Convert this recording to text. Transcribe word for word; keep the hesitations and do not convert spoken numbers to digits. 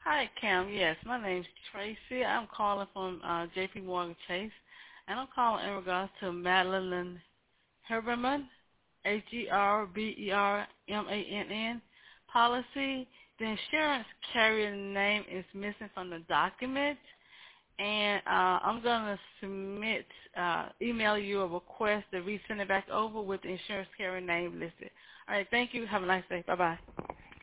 Hi, Cam. Yes, my name's Tracy. I'm calling from uh, J P Morgan Chase, and I'm calling in regards to Madeline Herbermann, H E R B E R M A N N policy. The insurance carrier name is missing from the document, and uh, I'm going to submit, uh, email you a request to resend it back over with the insurance carrier name listed. All right, thank you. Have a nice day. Bye-bye.